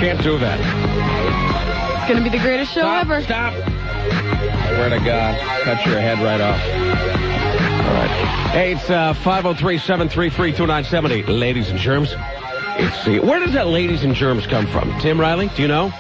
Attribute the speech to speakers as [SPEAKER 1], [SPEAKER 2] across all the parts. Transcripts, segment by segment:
[SPEAKER 1] can't do that.
[SPEAKER 2] It's going to be the greatest show ever.
[SPEAKER 1] Stop. Swear to God. Cut your head right off. All right. Hey, it's 503-733-2970. Ladies and germs. Where does that ladies and germs come from? Tim Riley, do you know?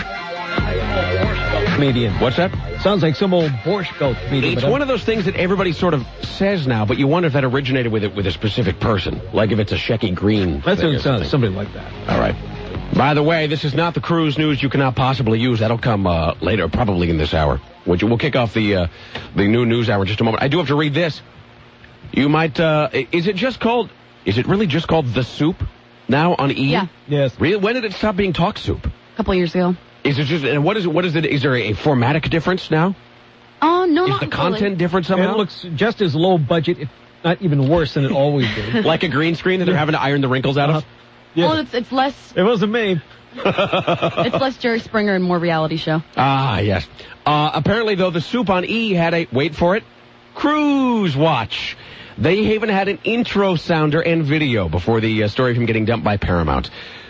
[SPEAKER 3] Comedian.
[SPEAKER 1] What's that?
[SPEAKER 3] Sounds like some old Borscht Belt comedian.
[SPEAKER 1] It's one of those things that everybody sort of says now, but you wonder if that originated with a specific person. Like if it's a Shecky Green.
[SPEAKER 3] That's what it sounds. Somebody like that.
[SPEAKER 1] All right. By the way, this is not the cruise news you cannot possibly use. That'll come later, probably in this hour. We'll kick off the new news hour in just a moment. I do have to read this. You might, is it really just called The Soup now on E?
[SPEAKER 2] Yeah.
[SPEAKER 3] Yes.
[SPEAKER 1] Really? When did it stop being Talk Soup?
[SPEAKER 2] A couple years ago.
[SPEAKER 1] Is it just, and what is it, is there a formatic difference now?
[SPEAKER 2] Oh, no,
[SPEAKER 1] Is
[SPEAKER 2] not
[SPEAKER 1] the
[SPEAKER 2] really.
[SPEAKER 1] content different somehow?
[SPEAKER 3] It looks just as low budget, if not even worse than it always did.
[SPEAKER 1] Like a green screen that they're having to iron the wrinkles out of?
[SPEAKER 3] Yes.
[SPEAKER 2] Well, it's less.
[SPEAKER 3] It wasn't me.
[SPEAKER 2] It's less Jerry Springer and more reality show.
[SPEAKER 1] Ah, yes. Apparently, though, The Soup on E had a, wait for it, cruise watch. They even had an intro sounder and video before the story of him getting dumped by Paramount.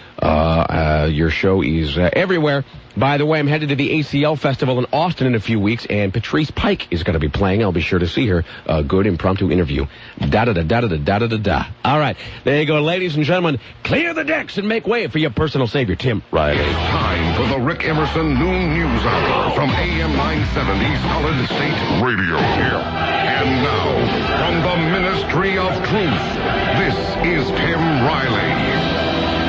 [SPEAKER 1] Your show is everywhere. By the way, I'm headed to the ACL Festival in Austin in a few weeks, and Patrice Pike is going to be playing. I'll be sure to see her. A good impromptu interview. Da-da-da-da-da-da-da-da-da. All right. There you go, ladies and gentlemen. Clear the decks and make way for your personal savior, Tim Riley.
[SPEAKER 4] It's time for the Rick Emerson Noon News Hour from AM 970 Solid State Radio. And now, from the Ministry of Truth, this is Tim Riley.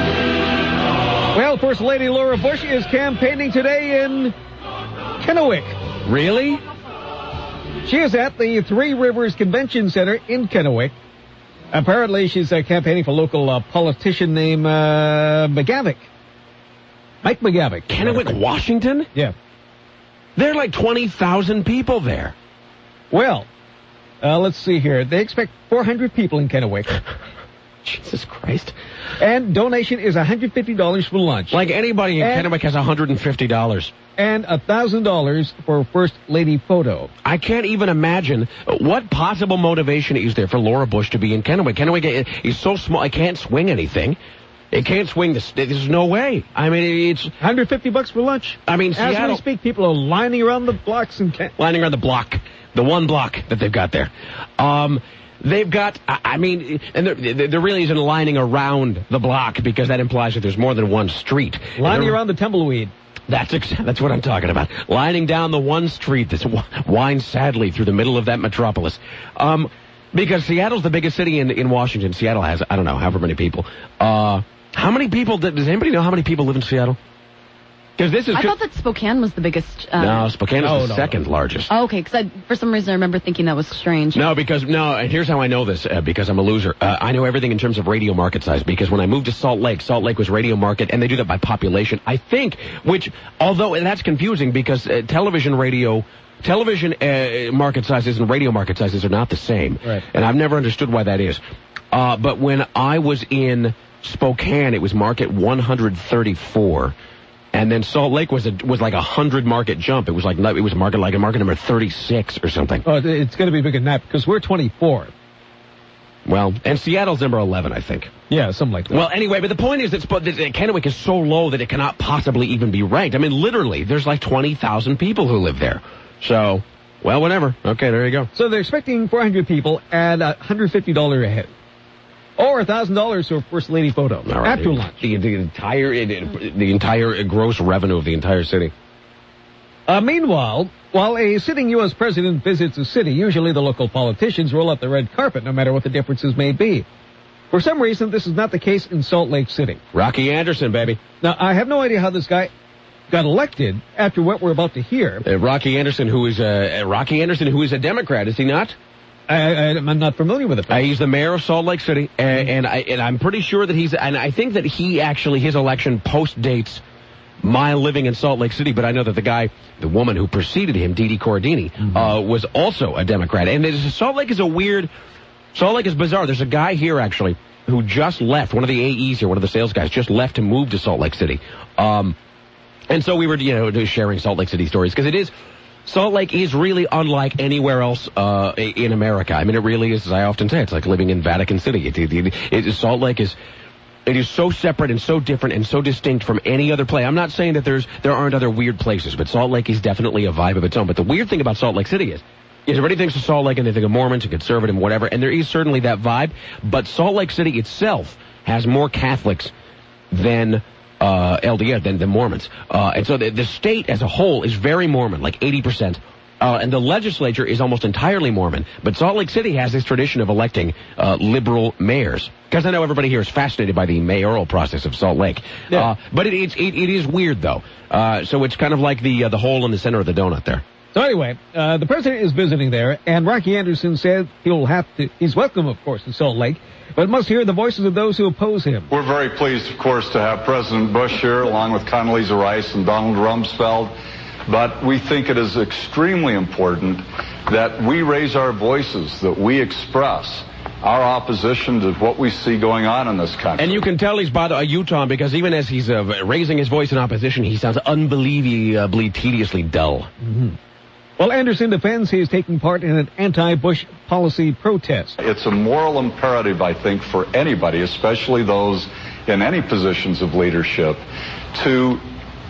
[SPEAKER 3] Well, First Lady Laura Bush is campaigning today in Kennewick.
[SPEAKER 1] Really?
[SPEAKER 3] She is at the Three Rivers Convention Center in Kennewick. Apparently, she's campaigning for local politician named McGavick. Mike McGavick.
[SPEAKER 1] Kennewick, Washington?
[SPEAKER 3] Yeah.
[SPEAKER 1] There are like 20,000 people there.
[SPEAKER 3] Well, let's see here. They expect 400 people in Kennewick.
[SPEAKER 1] Jesus Christ.
[SPEAKER 3] And donation is $150 for lunch.
[SPEAKER 1] Like anybody in Kennewick has $150.
[SPEAKER 3] And $1,000 for First Lady photo.
[SPEAKER 1] I can't even imagine what possible motivation is there for Laura Bush to be in Kennewick. Kennewick is so small, it can't swing anything. It can't swing this. There's no way. I mean, it's
[SPEAKER 3] $150 for lunch.
[SPEAKER 1] I mean, Seattle.
[SPEAKER 3] As we speak, people are lining around the blocks and
[SPEAKER 1] lining around the block, the one block that they've got there. They've got, I mean, and there really isn't lining around the block because that implies that there's more than one street.
[SPEAKER 3] Lining around the tumbleweed.
[SPEAKER 1] That's what I'm talking about. Lining down the one street that winds sadly through the middle of that metropolis. Because Seattle's the biggest city in Washington. Seattle has, I don't know, however many people. How many people, does anybody know how many people live in Seattle? Because
[SPEAKER 2] I thought that Spokane was the biggest.
[SPEAKER 1] No, Spokane is the second largest.
[SPEAKER 2] Oh, okay, because for some reason I remember thinking that was strange.
[SPEAKER 1] And here's how I know this, because I'm a loser. I know everything in terms of radio market size, because when I moved to Salt Lake was radio market, and they do that by population, I think, although that's confusing, because television market sizes and radio market sizes are not the same.
[SPEAKER 3] Right.
[SPEAKER 1] And I've never understood why that is. But when I was in Spokane, it was market 134. And then Salt Lake was like a 100 market jump. It was market number 36 or something.
[SPEAKER 3] Oh, it's going to be bigger than that because we're 24.
[SPEAKER 1] Well, and Seattle's number 11, I think.
[SPEAKER 3] Yeah, something like that.
[SPEAKER 1] Well, anyway, but the point is that Kennewick is so low that it cannot possibly even be ranked. I mean, literally, there's like 20,000 people who live there. So, well, whatever. Okay, there you go.
[SPEAKER 3] So they're expecting 400 people and $150 a head. Or $1,000 for a First Lady photo after lunch.
[SPEAKER 1] The entire gross revenue of the entire city.
[SPEAKER 3] Meanwhile, while a sitting U.S. president visits a city, usually the local politicians roll out the red carpet, no matter what the differences may be. For some reason, this is not the case in Salt Lake City.
[SPEAKER 1] Rocky Anderson, baby.
[SPEAKER 3] Now, I have no idea how this guy got elected after what we're about to hear.
[SPEAKER 1] Rocky Anderson, who is a Democrat, is he not?
[SPEAKER 3] I'm not familiar with it.
[SPEAKER 1] He's the mayor of Salt Lake City, and I'm pretty sure that I think that his election post-dates my living in Salt Lake City, but I know that the woman who preceded him, Dee Corradini, was also a Democrat. And Salt Lake is bizarre. There's a guy here, actually, who just left, one of the AEs here, one of the sales guys, just left to move to Salt Lake City. And so we were, sharing Salt Lake City stories, because Salt Lake is really unlike anywhere else in America. I mean, it really is, as I often say, it's like living in Vatican City. Salt Lake is It is so separate and so different and so distinct from any other place. I'm not saying that there aren't other weird places, but Salt Lake is definitely a vibe of its own. But the weird thing about Salt Lake City is everybody thinks of Salt Lake and they think of Mormons and conservative and whatever, and there is certainly that vibe. But Salt Lake City itself has more Catholics than LDS, than the Mormons. And so the state as a whole is very Mormon, like 80%. And the legislature is almost entirely Mormon. But Salt Lake City has this tradition of electing liberal mayors. Because I know everybody here is fascinated by the mayoral process of Salt Lake. Yeah. But it is weird, though. So it's kind of like the hole in the center of the donut there.
[SPEAKER 3] So anyway, the president is visiting there, and Rocky Anderson said he's welcome, of course, in Salt Lake, but must hear the voices of those who oppose him.
[SPEAKER 5] We're very pleased, of course, to have President Bush here, along with Condoleezza Rice and Donald Rumsfeld. But we think it is extremely important that we raise our voices, that we express our opposition to what we see going on in this country.
[SPEAKER 1] And you can tell he's by Utah because even as he's raising his voice in opposition, he sounds unbelievably tediously dull.
[SPEAKER 3] Mm-hmm. Well, Anderson defends he is taking part in an anti-Bush policy protest.
[SPEAKER 5] It's a moral imperative, I think, for anybody, especially those in any positions of leadership, to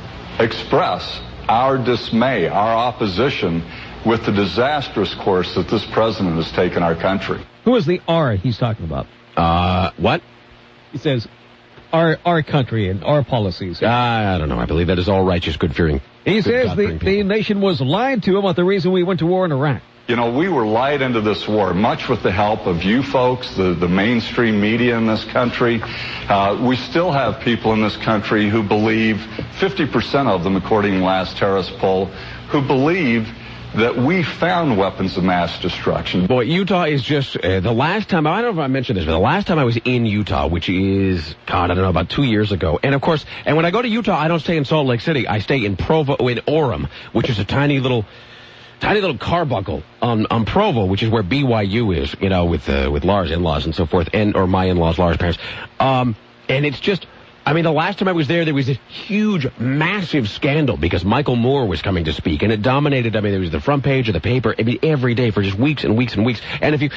[SPEAKER 5] express our dismay, our opposition with the disastrous course that this president has taken our country.
[SPEAKER 3] Who is the R he's talking about?
[SPEAKER 1] What?
[SPEAKER 3] He says, our country and our policies.
[SPEAKER 1] I don't know. I believe that is all righteous, good-fearing.
[SPEAKER 3] He says the nation was lied to about the reason we went to war in Iraq.
[SPEAKER 5] You know, we were lied into this war, much with the help of you folks, the mainstream media in this country. We still have people in this country who believe, 50% of them, according to the last terrorist poll, who believe that we found weapons of mass destruction.
[SPEAKER 1] Boy, Utah is just, the last time, I don't know if I mentioned this, but the last time I was in Utah, which is, God, I don't know, about 2 years ago. And of course, when I go to Utah, I don't stay in Salt Lake City. I stay in Provo, in Orem, which is a tiny little carbuncle on Provo, which is where BYU is, you know, with Lars in-laws and so forth, or my in-laws, Lars' parents. And it's just, I mean, the last time I was there was this huge, massive scandal because Michael Moore was coming to speak, and it dominated, I mean, it was the front page of the paper, I mean, every day for just weeks and weeks and weeks. And if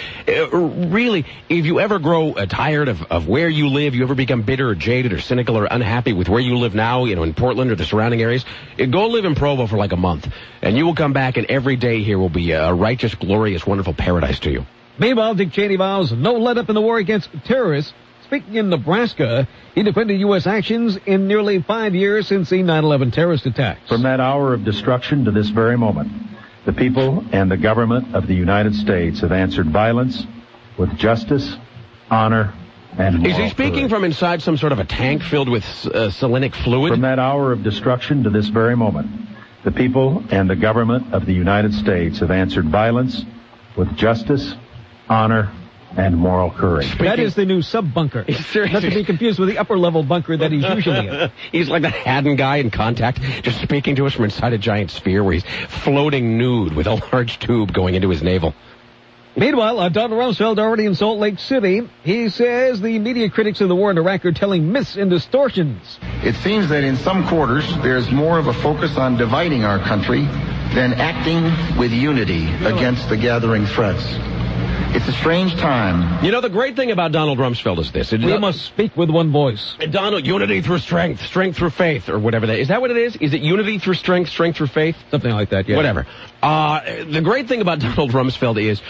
[SPEAKER 1] you ever grow tired of where you live, you ever become bitter or jaded or cynical or unhappy with where you live now, you know, in Portland or the surrounding areas, go live in Provo for like a month, and you will come back, and every day here will be a righteous, glorious, wonderful paradise to you.
[SPEAKER 3] Meanwhile, Dick Cheney vows no let-up in the war against terrorists. Speaking in Nebraska, he defended U.S. actions in nearly 5 years since the 9/11 terrorist attacks.
[SPEAKER 6] From that hour of destruction to this very moment, the people and the government of the United States have answered violence with justice, honor, and moral
[SPEAKER 1] Is he speaking
[SPEAKER 6] courage.
[SPEAKER 1] from inside some sort of a tank filled with selenic fluid?
[SPEAKER 6] From that hour of destruction to this very moment, the people and the government of the United States have answered violence with justice, honor, and moral courage.
[SPEAKER 3] That is the new sub-bunker. Not to be confused with the upper-level bunker that he's usually in.
[SPEAKER 1] He's like the Haddon guy in Contact, just speaking to us from inside a giant sphere where he's floating nude with a large tube going into his navel.
[SPEAKER 3] Meanwhile, Donald Rumsfeld already in Salt Lake City. He says the media critics of the war in Iraq are telling myths and distortions.
[SPEAKER 7] It seems that in some quarters there's more of a focus on dividing our country than acting with unity against the gathering threats. It's a strange time.
[SPEAKER 1] You know, the great thing about Donald Rumsfeld is this.
[SPEAKER 3] We must speak with one voice.
[SPEAKER 1] Donald, unity through strength, strength through faith, or whatever that is. Is that what it is? Is it unity through strength, strength through faith?
[SPEAKER 3] Something like that, yeah.
[SPEAKER 1] Whatever. The great thing about Donald Rumsfeld is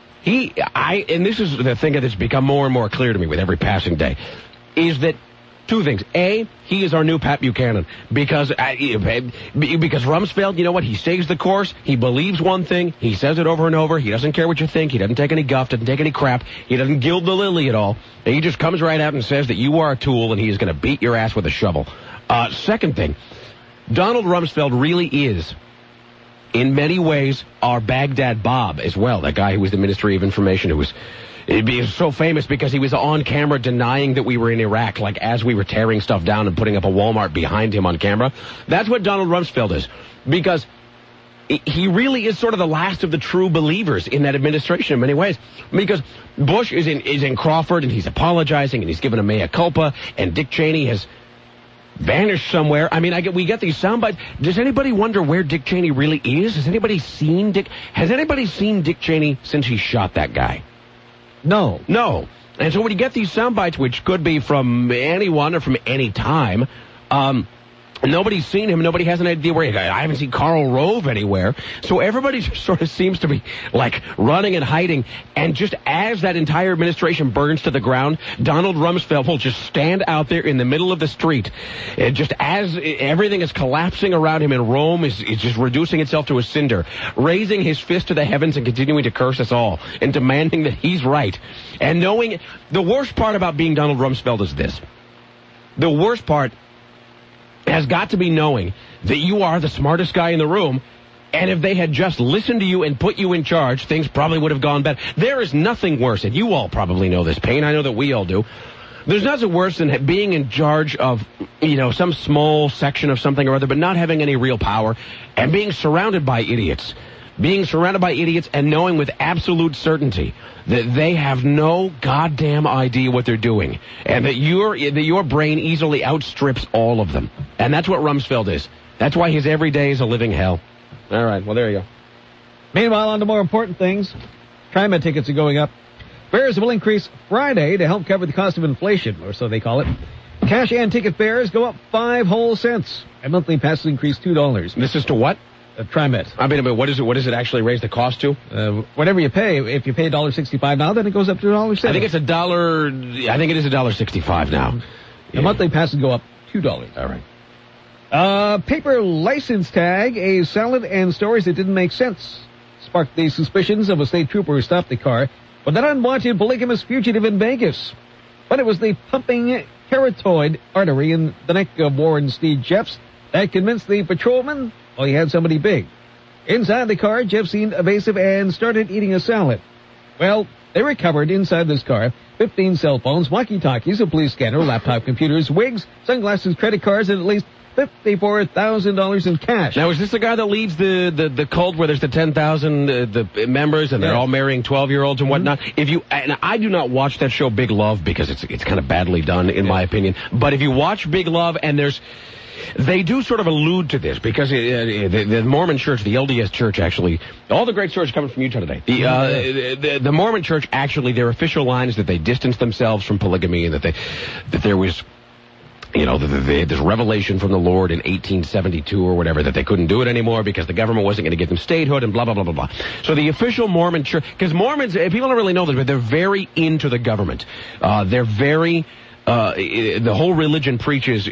[SPEAKER 1] and this is the thing that's become more and more clear to me with every passing day, is that two things. A, he is our new Pat Buchanan because Rumsfeld, you know what? He stays the course. He believes one thing. He says it over and over. He doesn't care what you think. He doesn't take any guff, doesn't take any crap. He doesn't gild the lily at all. And he just comes right out and says that you are a tool and he is going to beat your ass with a shovel. Second thing, Donald Rumsfeld really is, in many ways, our Baghdad Bob as well. That guy who was the Ministry of Information who was so famous because he was on camera denying that we were in Iraq, like as we were tearing stuff down and putting up a Walmart behind him on camera. That's what Donald Rumsfeld is, because he really is sort of the last of the true believers in that administration in many ways. Because Bush is in Crawford and he's apologizing and he's given a mea culpa, and Dick Cheney has vanished somewhere. I mean, we get these sound bites. Does anybody wonder where Dick Cheney really is? Has anybody seen Dick Cheney since he shot that guy?
[SPEAKER 3] No.
[SPEAKER 1] And so when you get these sound bites, which could be from anyone or from any time, nobody's seen him. Nobody has an idea where he is. I haven't seen Karl Rove anywhere. So everybody sort of seems to be, like, running and hiding. And just as that entire administration burns to the ground, Donald Rumsfeld will just stand out there in the middle of the street. Just as everything is collapsing around him, and Rome is just reducing itself to a cinder, raising his fist to the heavens and continuing to curse us all and demanding that he's right. And knowing the worst part about being Donald Rumsfeld is this. The worst part has got to be knowing that you are the smartest guy in the room, and if they had just listened to you and put you in charge, things probably would have gone better. There is nothing worse, and you all probably know this pain. I know that we all do. There's nothing worse than being in charge of, some small section of something or other, but not having any real power, and being surrounded by idiots. Being surrounded by idiots and knowing with absolute certainty that they have no goddamn idea what they're doing, and that your brain easily outstrips all of them. And that's what Rumsfeld is. That's why his every day is a living hell. All right, well, there you go.
[SPEAKER 3] Meanwhile, on to more important things. TriMet tickets are going up. Fares will increase Friday to help cover the cost of inflation, or so they call it. Cash and ticket fares go up 5 whole cents. And monthly passes increase $2.
[SPEAKER 1] This is to what?
[SPEAKER 3] TriMet.
[SPEAKER 1] I mean, what is it? What does it actually raise the cost to?
[SPEAKER 3] Whatever you pay. If you pay $1.65 now, then it goes up to $1.70.
[SPEAKER 1] I think it's $1. I think it is $1.65 now.
[SPEAKER 3] The monthly passes go up $2.
[SPEAKER 1] All right.
[SPEAKER 3] Paper license tag, a salad and stories that didn't make sense, sparked the suspicions of a state trooper who stopped the car with an unwanted polygamous fugitive in Vegas. But it was the pumping carotid artery in the neck of Warren Steve Jeffs that convinced the patrolman he had somebody big. Inside the car, Jeff seemed evasive and started eating a salad. Well, they recovered inside this car 15 cell phones, walkie-talkies, a police scanner, laptop computers, wigs, sunglasses, credit cards, and at least $54,000 in cash.
[SPEAKER 1] Now, is this the guy that leads the cult where there's the 10,000 the members and they're all marrying 12-year-olds and whatnot? And I do not watch that show Big Love because it's kind of badly done in my opinion. But if you watch Big Love and they do sort of allude to this because the Mormon Church, the LDS Church, actually, all the great stories coming from Utah today. The Mormon Church, actually, their official line is that they distanced themselves from polygamy and that there was, this revelation from the Lord in 1872 or whatever that they couldn't do it anymore because the government wasn't going to give them statehood and blah, blah, blah, blah, blah. So the official Mormon Church, because Mormons, people don't really know this, but they're very into the government. They're very... the whole religion preaches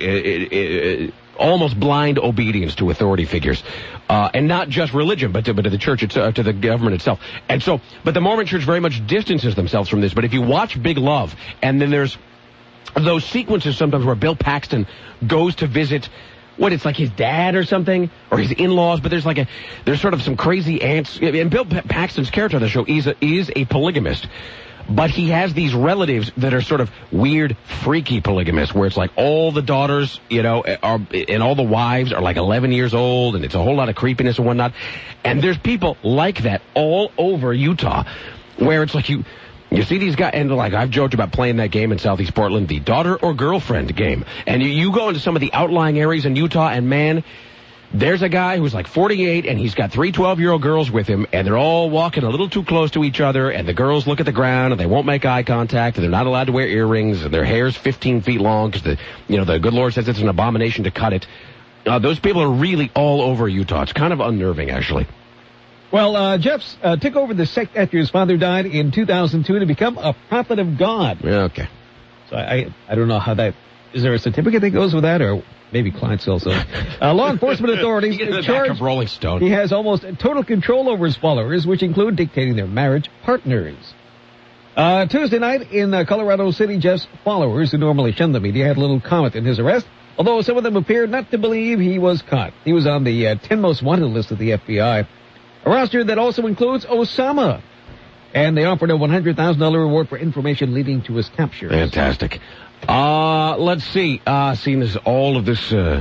[SPEAKER 1] almost blind obedience to authority figures, and not just religion, but to the church, to the government itself. And so, but the Mormon Church very much distances themselves from this. But if you watch Big Love, and then there's those sequences sometimes where Bill Paxton goes to visit, it's like his dad or something, or his in-laws, but there's sort of some crazy aunts. And Bill Paxton's character on the show is a polygamist. But he has these relatives that are sort of weird, freaky polygamists, where it's like all the daughters, and all the wives are like 11 years old, and it's a whole lot of creepiness and whatnot. And there's people like that all over Utah, where it's like you see these guys, and like I've joked about playing that game in Southeast Portland, the daughter or girlfriend game. And you go into some of the outlying areas in Utah, and man, there's a guy who's like 48, and he's got 3 12-year-old girls with him, and they're all walking a little too close to each other, and the girls look at the ground, and they won't make eye contact, and they're not allowed to wear earrings, and their hair's 15 feet long, because the good Lord says it's an abomination to cut it. Those people are really all over Utah. It's kind of unnerving, actually.
[SPEAKER 3] Well, Jeffs took over the sect after his father died in 2002 to become a prophet of God.
[SPEAKER 1] Yeah, okay.
[SPEAKER 3] So I don't know how that... Is there a certificate that goes with that, or... Maybe clients also. Law enforcement authorities charged
[SPEAKER 1] Rolling Stone.
[SPEAKER 3] He has almost total control over his followers, which include dictating their marriage partners. Tuesday night in Colorado City, Jeff's followers, who normally shun the media, had a little comment in his arrest, although some of them appeared not to believe he was caught. He was on the 10 most wanted list of the FBI, a roster that also includes Osama. And they offered a $100,000 reward for information leading to his capture.
[SPEAKER 1] Fantastic. Let's see. Seeing this, all of the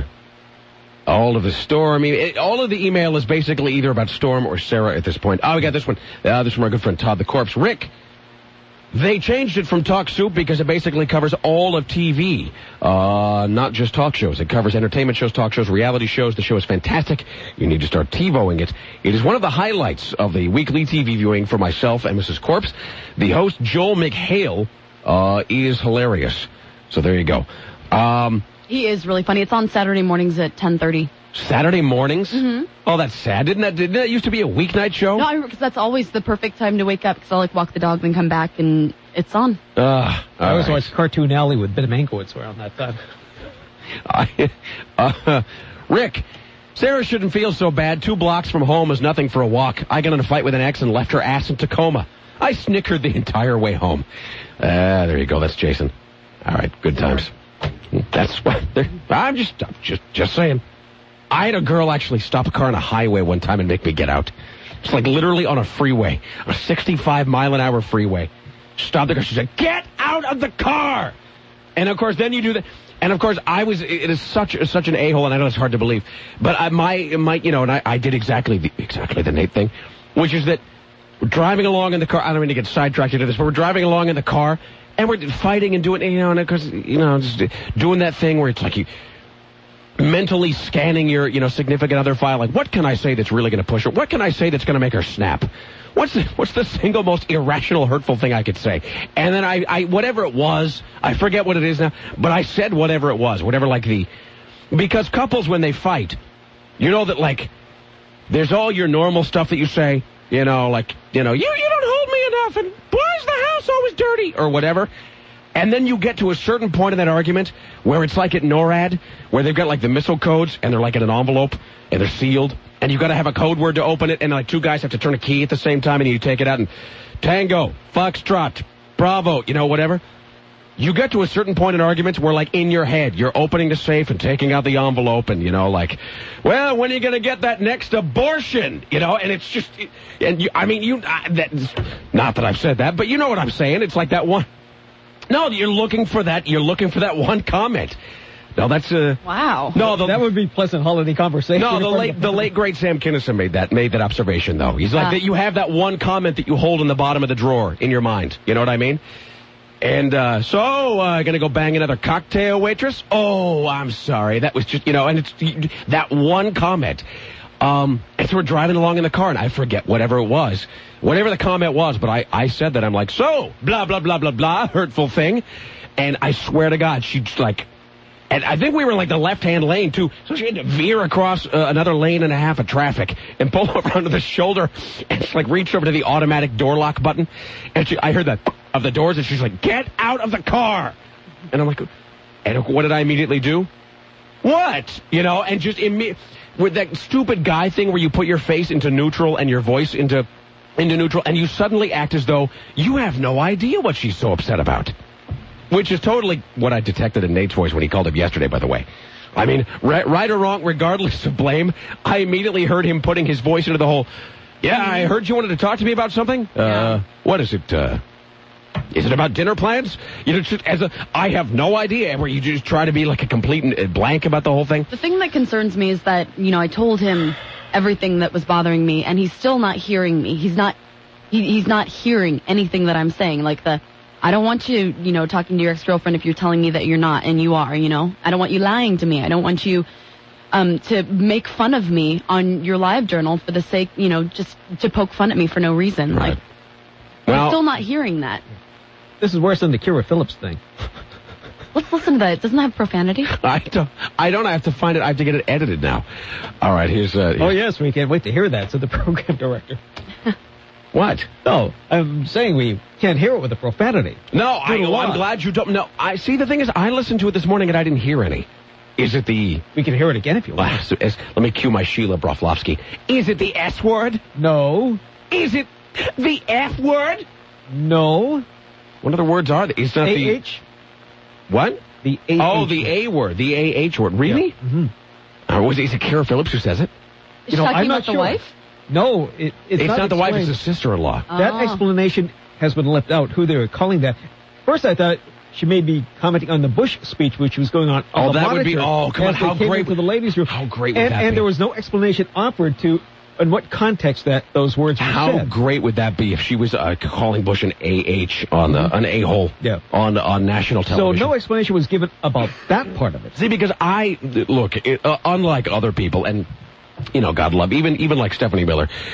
[SPEAKER 1] Storm. All of the email is basically either about Storm or Sarah at this point. We got this one. This from our good friend Todd the Corpse. Rick, they changed it from Talk Soup because it basically covers all of TV, not just talk shows. It covers entertainment shows, talk shows, reality shows. The show is fantastic. You need to start TiVoing it. It is one of the highlights of the weekly TV viewing for myself and Mrs. Corpse. The host, Joel McHale, is hilarious. So there you go.
[SPEAKER 2] He is really funny. It's on Saturday mornings at 10:30.
[SPEAKER 1] Saturday mornings?
[SPEAKER 2] Mm-hmm.
[SPEAKER 1] Oh, that's sad. Didn't that used to be a weeknight show?
[SPEAKER 2] No, because that's always the perfect time to wake up, because I'll walk the dog, then come back, and it's on.
[SPEAKER 3] I always watch Cartoon Alley with Ben Mankiewicz around that time.
[SPEAKER 1] Rick, Sarah shouldn't feel so bad. 2 blocks from home is nothing for a walk. I got in a fight with an ex and left her ass in Tacoma. I snickered the entire way home. There you go. That's Jason. All right, good times. That's what I'm just saying. I had a girl actually stop a car on a highway one time and make me get out. It's like literally on a freeway, a 65-mile-an-hour freeway. Stopped the car. She said, "Get out of the car!" And of course, then you do that. And of course, it is such an a-hole, and I know it's hard to believe, but I did exactly the Nate thing, which is that we're driving along in the car. I don't mean to get sidetracked into this, but we're driving along in the car, and we're fighting and doing, and of course, just doing that thing where it's like you mentally scanning your, significant other file. Like, what can I say that's really going to push her? What can I say that's going to make her snap? What's the single most irrational, hurtful thing I could say? And then I whatever it was, I forget what it is now, but I said whatever it was, because couples, when they fight, you know that, like, there's all your normal stuff that you say, you don't hold me enough, and why is the house always dirty, or whatever. And then you get to a certain point in that argument where it's like at NORAD, where they've got like the missile codes, and they're like in an envelope, and they're sealed, and you've got to have a code word to open it, and like 2 guys have to turn a key at the same time, and you take it out, and Tango, Foxtrot, Bravo, whatever. You get to a certain point in arguments where, like, in your head, you're opening the safe and taking out the envelope, and, well, when are you going to get that next abortion? And it's just, not that I've said that, but you know what I'm saying. It's like that one. No, you're looking for that one comment. No, that's
[SPEAKER 2] wow.
[SPEAKER 3] No, that would be pleasant holiday conversation.
[SPEAKER 1] No, the late great Sam Kinison made that observation though. He's like that you have that one comment that you hold in the bottom of the drawer in your mind. You know what I mean? And gonna go bang another cocktail waitress? Oh, I'm sorry. That was just and it's that one comment. And so we're driving along in the car, and I forget whatever the comment was, but I said that. I'm like, so, blah, blah, blah, blah, blah, hurtful thing. And I swear to God, she's like, and I think we were in like the left-hand lane, too, so she had to veer across another lane and a half of traffic and pull over onto the shoulder and just like reach over to the automatic door lock button. And I heard that of the doors, and she's like, "Get out of the car!" And I'm like, and what did I immediately do? What? And just with that stupid guy thing where you put your face into neutral and your voice into neutral, and you suddenly act as though you have no idea what she's so upset about. Which is totally what I detected in Nate's voice when he called up yesterday, by the way. I mean, right or wrong, regardless of blame, I immediately heard him putting his voice into the whole, I heard you wanted to talk to me about something?
[SPEAKER 2] Yeah.
[SPEAKER 1] What is it? Is it about dinner plans? I have no idea, where you just try to be like a complete blank about the whole thing.
[SPEAKER 2] The thing that concerns me is that, I told him everything that was bothering me, and he's still not hearing me. He's not hearing anything that I'm saying. Like I don't want you, talking to your ex-girlfriend if you're telling me that you're not, and you are, I don't want you lying to me. I don't want you to make fun of me on your live journal for the sake, just to poke fun at me for no reason.
[SPEAKER 1] Right.
[SPEAKER 2] Like, I'm still not hearing that.
[SPEAKER 3] This is worse than the Kira Phillips thing.
[SPEAKER 2] Let's listen to that. It doesn't have profanity.
[SPEAKER 1] I don't. I have to find it. I have to get it edited now. All right, here's
[SPEAKER 3] Oh, yes, we can't wait to hear that, said the program director.
[SPEAKER 1] What?
[SPEAKER 3] No, I'm saying we can't hear it with the profanity.
[SPEAKER 1] No, I'm glad you don't. No, I see. The thing is, I listened to it this morning and I didn't hear any. Is it the...
[SPEAKER 3] We can hear it again if you want.
[SPEAKER 1] Let me cue my Sheila Broflovsky. Is it the S word?
[SPEAKER 3] No.
[SPEAKER 1] Is it the F word?
[SPEAKER 3] No.
[SPEAKER 1] What other words are there? Is that the...
[SPEAKER 3] A-H?
[SPEAKER 1] What?
[SPEAKER 3] The A-H.
[SPEAKER 1] Oh, the A word. The A-H word. Really?
[SPEAKER 3] Yeah. Mm-hmm.
[SPEAKER 1] Is it Kira Phillips who says it?
[SPEAKER 2] Is she talking about the wife?
[SPEAKER 3] No, it's
[SPEAKER 1] not the wife, it's the sister-in-law.
[SPEAKER 3] That explanation has been left out, who they were calling that. First, I thought she may be commenting on the Bush speech, which was going on the
[SPEAKER 1] that
[SPEAKER 3] monitor.
[SPEAKER 1] Would be... Oh, come on, how great...
[SPEAKER 3] to the ladies' room.
[SPEAKER 1] How great would that be?
[SPEAKER 3] And there was no explanation offered to... in what context that those words were said.
[SPEAKER 1] How great would that be if she was calling Bush an A-H on an a-hole on national television?
[SPEAKER 3] So no explanation was given about that part of it.
[SPEAKER 1] See, because unlike other people, and, God love, even like Stephanie Miller,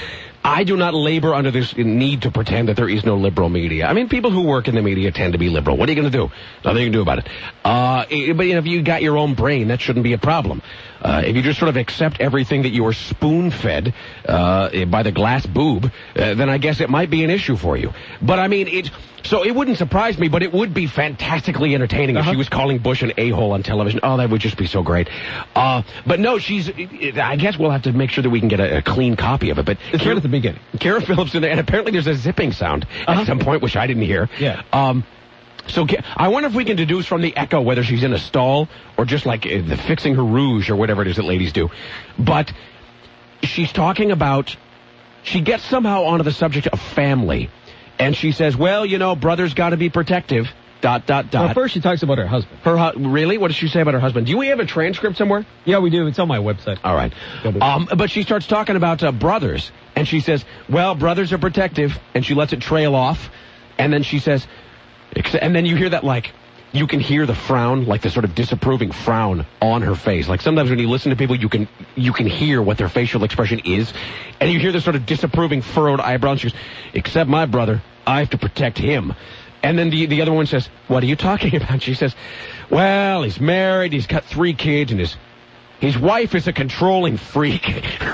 [SPEAKER 1] I do not labor under this need to pretend that there is no liberal media. I mean, people who work in the media tend to be liberal. What are you going to do? Nothing you can do about it. But if you got your own brain, that shouldn't be a problem. If you just sort of accept everything that you are spoon-fed by the glass boob, then I guess it might be an issue for you. But, I mean, so it wouldn't surprise me, but it would be fantastically entertaining if she was calling Bush an a-hole on television. Oh, that would just be so great. But no, I guess we'll have to make sure that we can get a clean copy of it. But
[SPEAKER 3] it's right at the beginning.
[SPEAKER 1] Kara Phillips in there, and apparently there's a zipping sound at some point, which I didn't hear.
[SPEAKER 3] Yeah.
[SPEAKER 1] So I wonder if we can deduce from the echo whether she's in a stall or just like fixing her rouge or whatever it is that ladies do. But she's talking about, she gets somehow onto the subject of family. And she says, well, you know, brothers got to be protective, ...
[SPEAKER 3] Well, first she talks about her husband.
[SPEAKER 1] Really? What does she say about her husband? Do we have a transcript somewhere?
[SPEAKER 3] Yeah, we do. It's on my website.
[SPEAKER 1] All right. But she starts talking about brothers. And she says, well, brothers are protective. And she lets it trail off. And then she says, and then you hear that, like, you can hear the frown, like the sort of disapproving frown on her face. Like sometimes when you listen to people, you can hear what their facial expression is. And you hear this sort of disapproving furrowed eyebrow. And she goes, except my brother, I have to protect him. And then the other one says, what are you talking about? And she says, well, he's married, he's got 3 kids, and his wife is a controlling freak.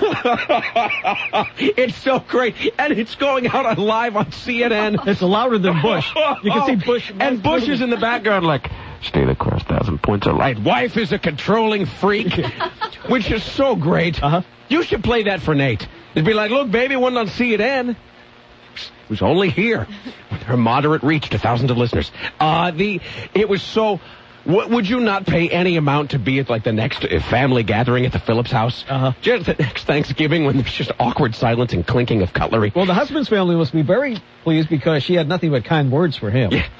[SPEAKER 1] It's so great. And it's going out live on CNN.
[SPEAKER 3] It's louder than Bush. You can see Bush.
[SPEAKER 1] And Bush is in the background like, stay the course, 1,000 points of light. Wife is a controlling freak. Which is so great. You should play that for Nate. It'd be like, look, baby, one on CNN. Who's only here with her moderate reach to thousands of listeners. It was so... Would you not pay any amount to be at, like, the next family gathering at the Phillips house? Just the next Thanksgiving when there's just awkward silence and clinking of cutlery.
[SPEAKER 3] Well, the husband's family must be very pleased because she had nothing but kind words for him.
[SPEAKER 1] Yeah.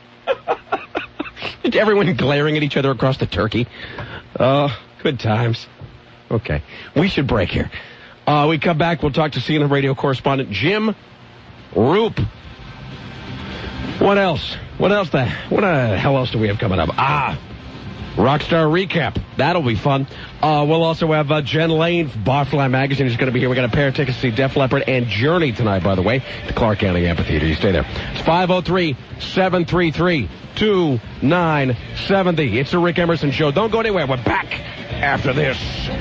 [SPEAKER 1] Everyone glaring at each other across the turkey. Oh, good times. Okay. We should break here. We come back, we'll talk to CNN radio correspondent Jim Roop. What else? What the hell else do we have coming up? Rockstar Recap. That'll be fun. We'll also have Jen Lane from Barfly Magazine is going to be here. We got a pair of tickets to see Def Leppard and Journey tonight, by the way, at the Clark County Amphitheater. You stay there. It's 503-733-2970. It's the Rick Emerson Show. Don't go anywhere. We're back after this.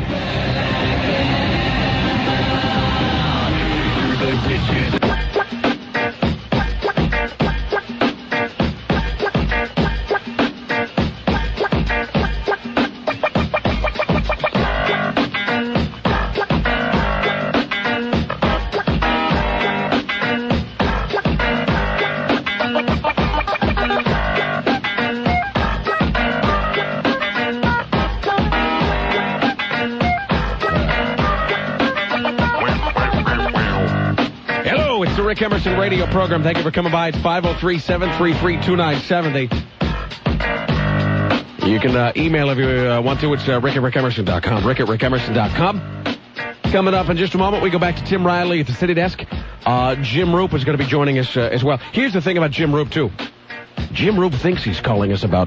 [SPEAKER 1] Rick Emerson radio program. Thank you for coming by. It's 503-733-2970. You can email if you want to. It's rick at rickemerson.com. Rick at rickemerson.com. Coming up in just a moment, we go back to Tim Riley at the City Desk. Jim Roop is going to be joining us as well. Here's the thing about Jim Roop, too. Jim Roop thinks he's calling us about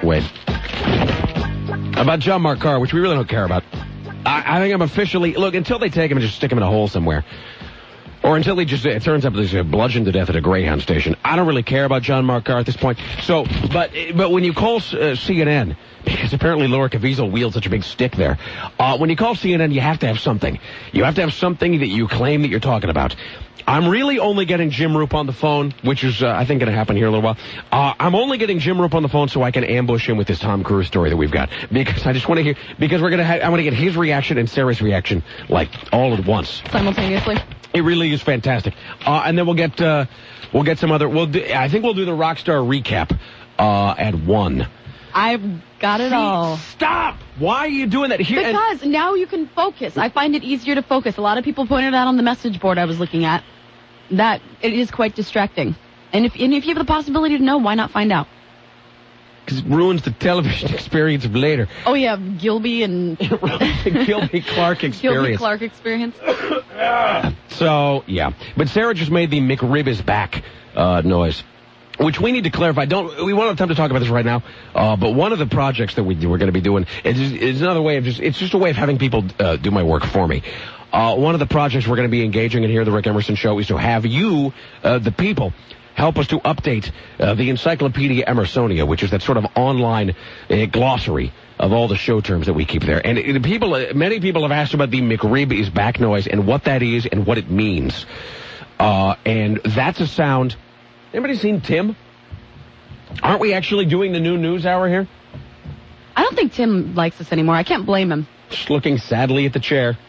[SPEAKER 1] John Mark Carr, which we really don't care about. I think I'm officially... Look, until they take him and just stick him in a hole somewhere... Or until it turns up he's bludgeoned to death at a Greyhound station. I don't really care about John Mark Carr at this point. So, but when you call CNN, because apparently Laura Caviezel wields such a big stick there, when you call CNN, you have to have something. You have to have something that you claim that you're talking about. I'm really only getting Jim Roop on the phone, which is, I think, going to happen here in a little while. I'm only getting Jim Roop on the phone so I can ambush him with this Tom Cruise story that we've got. Because I just want to hear, because I want to get his reaction and Sarah's reaction, like, all at once.
[SPEAKER 2] Simultaneously.
[SPEAKER 1] It really is fantastic. And then we'll get some other, I think we'll do the Rockstar Recap, at 1.
[SPEAKER 2] I've got it all.
[SPEAKER 1] Stop! Why are you doing that?
[SPEAKER 2] Because now you can focus. I find it easier to focus. A lot of people pointed out on the message board I was looking at that it is quite distracting. And if you have the possibility to know, why not find out?
[SPEAKER 1] Because it ruins the television experience of later.
[SPEAKER 2] Oh, yeah, Gilby and...
[SPEAKER 1] Gilby Clark experience.
[SPEAKER 2] Gilby Clark experience.
[SPEAKER 1] So, yeah. But Sarah just made the McRib is back noise, which we need to clarify. We won't have time to talk about this right now, but one of the projects that we're going to be doing is another way of it's just a way of having people do my work for me. One of the projects we're going to be engaging in here, the Rick Emerson Show, is to have you, the people, help us to update the Encyclopedia Emersonia, which is that sort of online glossary of all the show terms that we keep there. And many people have asked about the McRib is back noise and what that is and what it means. And that's a sound. Anybody seen Tim? Aren't we actually doing the new news hour here?
[SPEAKER 2] I don't think Tim likes us anymore. I can't blame him.
[SPEAKER 1] Just looking sadly at the chair.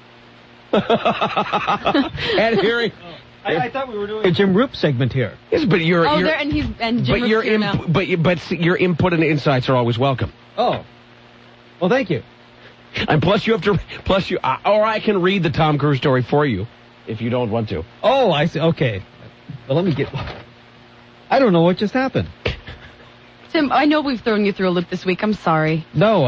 [SPEAKER 1] And hearing...
[SPEAKER 3] I thought we were doing a Jim Roop segment here.
[SPEAKER 1] Yes, but
[SPEAKER 2] Jim Roop's here now.
[SPEAKER 1] But your input and insights are always welcome.
[SPEAKER 3] Oh. Well, thank you.
[SPEAKER 1] And plus you have to, or I can read the Tom Cruise story for you if you don't want to.
[SPEAKER 3] Oh, I see. Okay. Well, let me get, I don't know what just happened.
[SPEAKER 2] Tim, I know we've thrown you through a loop this week. I'm sorry.
[SPEAKER 3] No,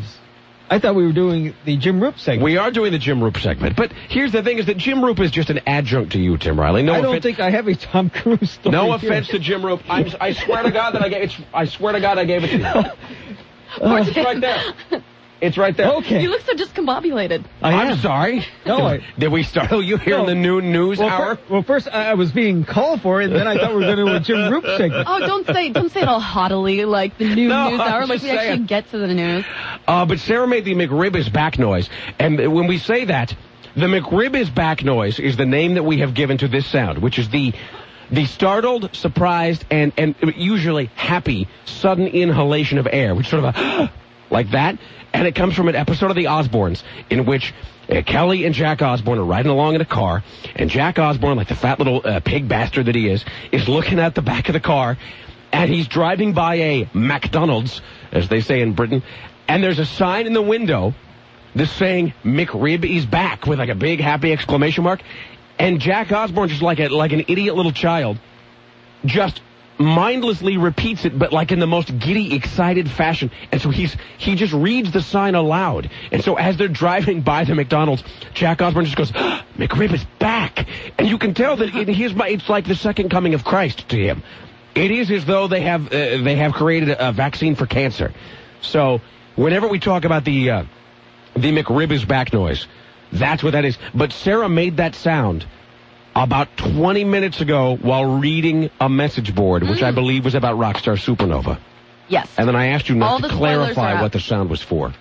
[SPEAKER 3] I thought we were doing the Jim Roop segment.
[SPEAKER 1] We are doing the Jim Roop segment. But here's the thing is that Jim Roop is just an adjunct to you, Tim Riley.
[SPEAKER 3] I don't think I have a Tom Cruise story.
[SPEAKER 1] No offense to Jim Roop. I swear to God that I gave it to you. It's right there. It's right there.
[SPEAKER 3] Okay.
[SPEAKER 2] You look so discombobulated.
[SPEAKER 1] I'm sorry.
[SPEAKER 3] No,
[SPEAKER 1] Did we startle you here in the new news hour?
[SPEAKER 3] First I was being called for it, and then I thought we were going to do a Jim Roop segment.
[SPEAKER 2] Oh, don't say it all haughtily like the new news hour, like we actually get to the news.
[SPEAKER 1] But Sarah made the McRib is back noise, and when we say that, the McRib is back noise is the name that we have given to this sound, which is the startled, surprised, and usually happy sudden inhalation of air, which sort of a like that. And it comes from an episode of The Osbournes in which Kelly and Jack Osbourne are riding along in a car, and Jack Osbourne, like the fat little pig bastard that he is looking at the back of the car, and he's driving by a McDonald's, as they say in Britain, and there's a sign in the window that's saying, McRib is back, with like a big happy exclamation mark. And Jack Osbourne, just like an idiot little child, just mindlessly repeats it, but like in the most giddy, excited fashion. And so he just reads the sign aloud. And so as they're driving by the McDonald's, Jack Osbourne just goes, McRib is back. And you can tell that it's like the second coming of Christ to him. It is as though they have created a vaccine for cancer. So whenever we talk about the McRib is back noise, that's what that is. But Sarah made that sound about 20 minutes ago while reading a message board, which I believe was about Rockstar Supernova.
[SPEAKER 2] Yes.
[SPEAKER 1] And then I asked you not to clarify what the sound was for.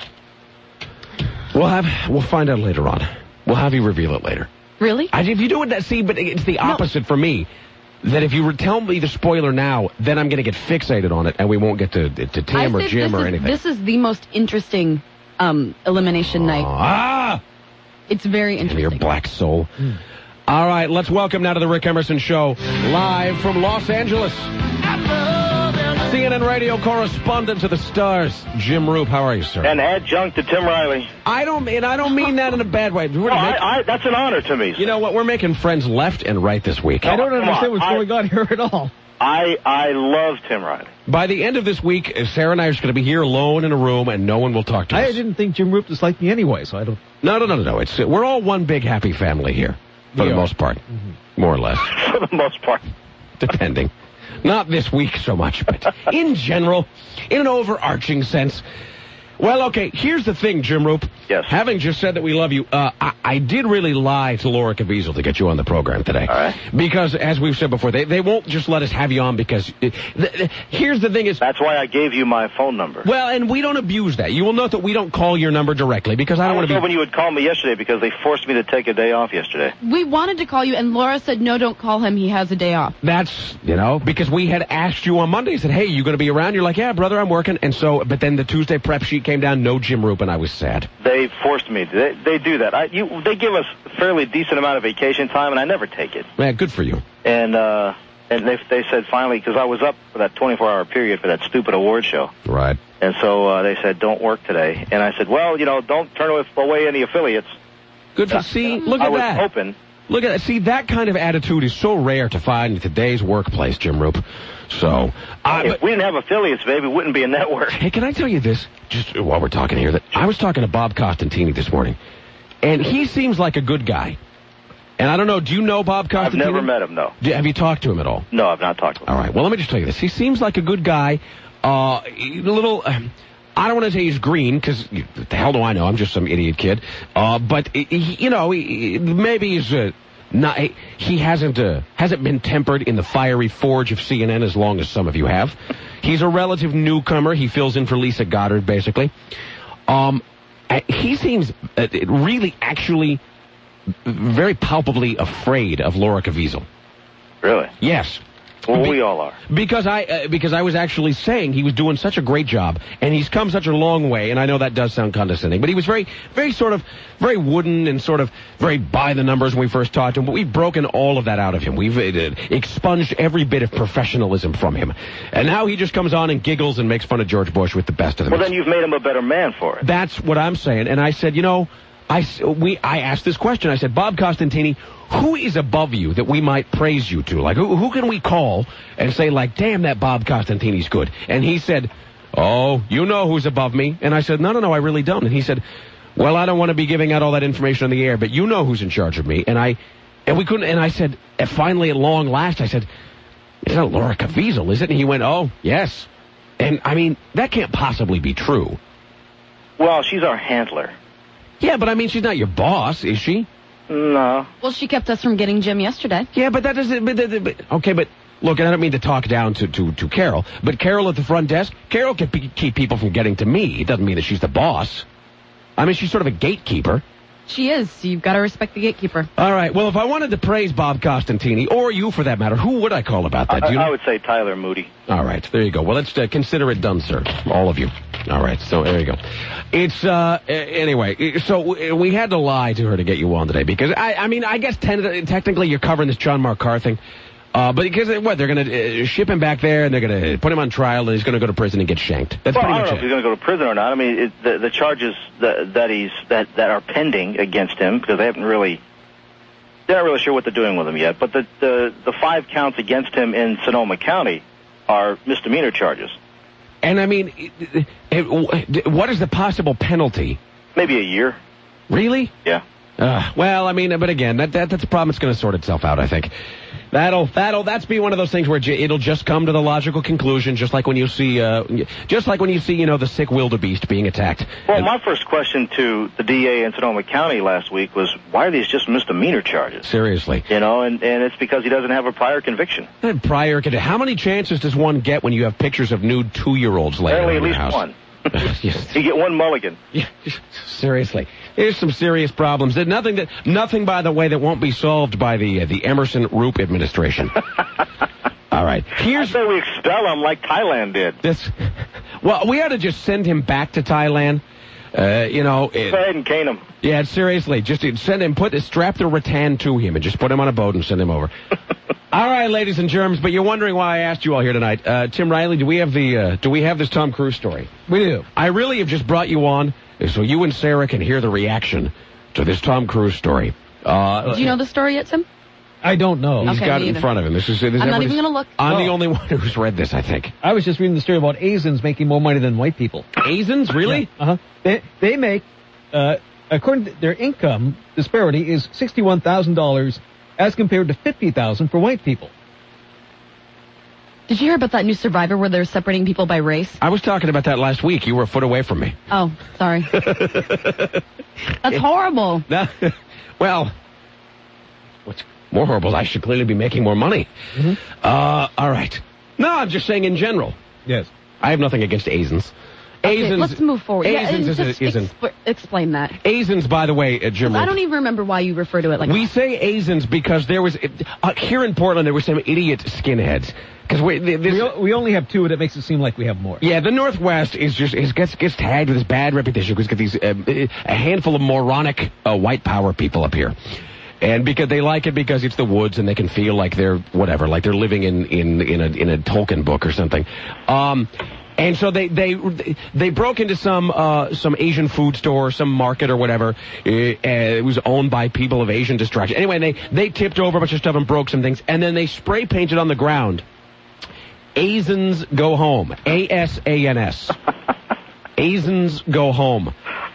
[SPEAKER 1] We'll find out later on. We'll have you reveal it later.
[SPEAKER 2] Really?
[SPEAKER 1] If you do it, but it's the opposite for me. That if you tell me the spoiler now, then I'm going to get fixated on it, and we won't get to Tim or Jim or anything.
[SPEAKER 2] This is the most interesting elimination night. It's very interesting.
[SPEAKER 1] Your black soul. All right, let's welcome now to the Rick Emerson Show, live from Los Angeles, CNN radio correspondent to the stars, Jim Roop. How are you, sir?
[SPEAKER 8] An adjunct to Tim Riley.
[SPEAKER 1] I don't mean that in a bad way.
[SPEAKER 8] That's an honor to me, sir.
[SPEAKER 1] You know what? We're making friends left and right this week.
[SPEAKER 3] I don't understand what's going on here at all.
[SPEAKER 8] I love Tim Riley.
[SPEAKER 1] By the end of this week, Sarah and I are just going to be here alone in a room, and no one will talk to us.
[SPEAKER 3] I didn't think Jim Roop disliked me anyway, so I don't...
[SPEAKER 1] No. We're all one big happy family here, for the most part. More or less.
[SPEAKER 8] For the most part.
[SPEAKER 1] Depending. Not this week so much, but in general, in an overarching sense. Well, okay, here's the thing, Jim Roop.
[SPEAKER 8] Yes.
[SPEAKER 1] Having just said that we love you, I did really lie to Laura Caviezel to get you on the program today.
[SPEAKER 8] All right.
[SPEAKER 1] Because, as we've said before, they won't just let us have you on because... here's the thing is...
[SPEAKER 8] That's why I gave you my phone number.
[SPEAKER 1] Well, and we don't abuse that. You will note that we don't call your number directly because I don't want to be...
[SPEAKER 8] when you would call me yesterday because they forced me to take a day off yesterday.
[SPEAKER 2] We wanted to call you, and Laura said, no, don't call him. He has a day off.
[SPEAKER 1] That's, because we had asked you on Monday, said, hey, you going to be around? You're like, yeah, brother, I'm working. And so, but then the Tuesday prep sheet came down, no Jim Roop, and I was sad.
[SPEAKER 8] They forced me. They do that. They give us a fairly decent amount of vacation time, and I never take it.
[SPEAKER 1] Yeah, good for you.
[SPEAKER 8] And they said finally, because I was up for that 24-hour period for that stupid award show.
[SPEAKER 1] Right.
[SPEAKER 8] And so they said, don't work today. And I said, well, don't turn away any affiliates.
[SPEAKER 1] Good for look at that.
[SPEAKER 8] I was hoping.
[SPEAKER 1] Look at that. See, that kind of attitude is so rare to find in today's workplace, Jim Roop. So,
[SPEAKER 8] if we didn't have affiliates, baby, it wouldn't be a network.
[SPEAKER 1] Hey, can I tell you this, just while we're talking here, that I was talking to Bob Costantini this morning, and he seems like a good guy. And I don't know, do you know Bob Costantini?
[SPEAKER 8] I've never met him, no.
[SPEAKER 1] Have you talked to him at all?
[SPEAKER 8] No, I've not talked to him.
[SPEAKER 1] All right, well, let me just tell you this. He seems like a good guy, I don't want to say he's green, because the hell do I know? I'm just some idiot kid. But, maybe he's he hasn't been tempered in the fiery forge of CNN as long as some of you have. He's a relative newcomer. He fills in for Lisa Goddard, basically. He seems really, actually, very palpably afraid of Laura Caviezel.
[SPEAKER 8] Really?
[SPEAKER 1] Yes.
[SPEAKER 8] Well, we all are.
[SPEAKER 1] Because I was actually saying he was doing such a great job, and he's come such a long way, and I know that does sound condescending, but he was very wooden and sort of very by the numbers when we first talked to him, but we've broken all of that out of him. We've expunged every bit of professionalism from him. And now he just comes on and giggles and makes fun of George Bush with the best of them.
[SPEAKER 8] Well, then you've made him a better man for it.
[SPEAKER 1] That's what I'm saying, and I said, I asked this question. I said, Bob Costantini, who is above you that we might praise you to? Like, who can we call and say, like, damn, that Bob Costantini's good? And he said, oh, you know who's above me. And I said, no, I really don't. And he said, well, I don't want to be giving out all that information on the air, but you know who's in charge of me. And we couldn't, and I said, finally at long last, I said, it's not Laura Caviezel, is it? And he went, oh, yes. And, I mean, that can't possibly be true.
[SPEAKER 8] Well, she's our handler.
[SPEAKER 1] Yeah, but I mean, she's not your boss, is she?
[SPEAKER 8] No.
[SPEAKER 2] Well, she kept us from getting Jim yesterday.
[SPEAKER 1] Yeah, but that doesn't... Okay, but look, I don't mean to talk down to Carol, but Carol at the front desk, Carol can keep people from getting to me. It doesn't mean that she's the boss. I mean, she's sort of a gatekeeper.
[SPEAKER 2] She is. So you've got to respect the gatekeeper.
[SPEAKER 1] All right. Well, if I wanted to praise Bob Costantini, or you for that matter, who would I call about that?
[SPEAKER 8] I would say Tyler Moody.
[SPEAKER 1] All right. There you go. Well, let's consider it done, sir. All of you. All right. So there you go. It's, anyway, so we had to lie to her to get you on today because, I guess technically you're covering this John Marcar thing. But because, they're going to ship him back there, and they're going to put him on trial, and he's going to go to prison and get shanked. That's pretty much
[SPEAKER 8] I don't know if he's going to go to prison or not. I mean, the charges that are pending against him, because they're not really sure what they're doing with him yet, but the 5 counts against him in Sonoma County are misdemeanor charges.
[SPEAKER 1] And, I mean, what is the possible penalty?
[SPEAKER 8] Maybe a year.
[SPEAKER 1] Really?
[SPEAKER 8] Yeah.
[SPEAKER 1] Well, I mean, but again, that's a problem that's going to sort itself out, I think. That's be one of those things where it'll just come to the logical conclusion, just like when you see, the sick wildebeest being attacked.
[SPEAKER 8] Well, my first question to the DA in Sonoma County last week was, why are these just misdemeanor charges?
[SPEAKER 1] Seriously.
[SPEAKER 8] And it's because he doesn't have a prior conviction.
[SPEAKER 1] How many chances does one get when you have pictures of nude 2-year-olds laying around your house?
[SPEAKER 8] At least one. You get one mulligan.
[SPEAKER 1] Yeah, seriously. There's some serious problems. There's nothing, by the way, that won't be solved by the Emerson Roop administration. All right.
[SPEAKER 8] I say we expel him like Thailand did.
[SPEAKER 1] Well, we ought to just send him back to Thailand.
[SPEAKER 8] Go ahead and cane him.
[SPEAKER 1] Yeah, seriously. Just strap the rattan to him and just put him on a boat and send him over. All right, ladies and germs, but you're wondering why I asked you all here tonight. Tim Riley, do we have this Tom Cruise story?
[SPEAKER 3] We do.
[SPEAKER 1] I really have just brought you on so you and Sarah can hear the reaction to this Tom Cruise story.
[SPEAKER 2] Do you know the story yet, Tim?
[SPEAKER 3] I don't know.
[SPEAKER 1] He's got it in front of him.
[SPEAKER 2] I'm not even going to look.
[SPEAKER 1] I'm the only one who's read this, I think.
[SPEAKER 3] I was just reading the story about Asians making more money than white people.
[SPEAKER 1] Asians? Really?
[SPEAKER 3] Yeah. Uh-huh. They make, according to their income disparity is $61,000 as compared to $50,000 for white people.
[SPEAKER 2] Did you hear about that new Survivor where they're separating people by race?
[SPEAKER 1] I was talking about that last week. You were a foot away from me.
[SPEAKER 2] Oh, sorry. That's horrible.
[SPEAKER 1] Well, what's more horrible is I should clearly be making more money.
[SPEAKER 3] Mm-hmm.
[SPEAKER 1] All right. No, I'm just saying in general.
[SPEAKER 3] Yes.
[SPEAKER 1] I have nothing against Asians.
[SPEAKER 2] Okay, let's move forward.
[SPEAKER 1] Asians
[SPEAKER 2] explain that.
[SPEAKER 1] Asians, by the way, Jim.
[SPEAKER 2] I don't even remember why you refer to it like that.
[SPEAKER 1] We say Asians because there was here in Portland there were some idiot skinheads. Because
[SPEAKER 3] we only have 2, and it makes it seem like we have more.
[SPEAKER 1] Yeah, the Northwest gets tagged with this bad reputation because we get these a handful of moronic white power people up here. And because they like it because it's the woods and they can feel like they're whatever, like they're living in a Tolkien book or something. And so they broke into some Asian food store, some market or whatever. It was owned by people of Asian distraction. Anyway, they tipped over a bunch of stuff and broke some things, and then they spray painted on the ground, Asians go home. ASANS. Asians go home.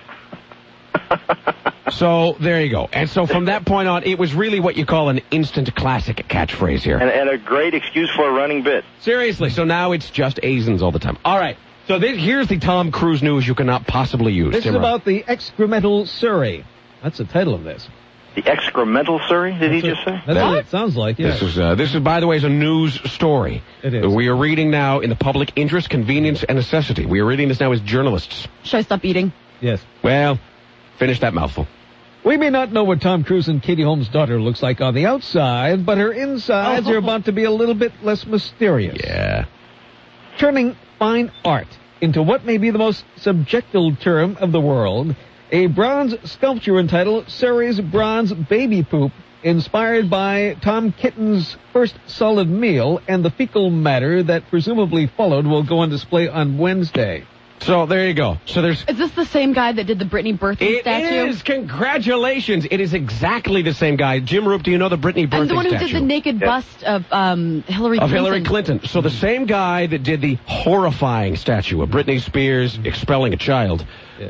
[SPEAKER 1] So there you go. And so from that point on, it was really what you call an instant classic catchphrase here.
[SPEAKER 8] And a great excuse for a running bit.
[SPEAKER 1] Seriously. So now it's just Asians all the time. All right. So here's the Tom Cruise news you cannot possibly use.
[SPEAKER 3] This is about the excremental Surrey. That's the title of this.
[SPEAKER 8] The excremental Surrey, did he just say?
[SPEAKER 3] That's what it sounds like, yeah.
[SPEAKER 1] This is, by the way, is a news story.
[SPEAKER 3] It is.
[SPEAKER 1] We are reading now in the public interest, convenience, and necessity. We are reading this now as journalists.
[SPEAKER 2] Should I stop eating?
[SPEAKER 3] Yes.
[SPEAKER 1] Well, finish that mouthful.
[SPEAKER 3] We may not know what Tom Cruise and Katie Holmes' daughter looks like on the outside, but her insides are about to be a little bit less mysterious.
[SPEAKER 1] Yeah.
[SPEAKER 3] Turning fine art into what may be the most subjective term of the world, a bronze sculpture entitled Surrey's Bronze Baby Poop, inspired by Tom Kitten's first solid meal and the fecal matter that presumably followed, will go on display on Wednesday.
[SPEAKER 1] So there you go. So
[SPEAKER 2] Is this the same guy that did the Britney birthday statue?
[SPEAKER 1] It is. Congratulations. It is exactly the same guy. Jim Roop, do you know the Britney birthday statue?
[SPEAKER 2] And the one who did the naked bust of Hillary Clinton.
[SPEAKER 1] Of Hillary Clinton. So the same guy that did the horrifying statue of Britney Spears expelling a child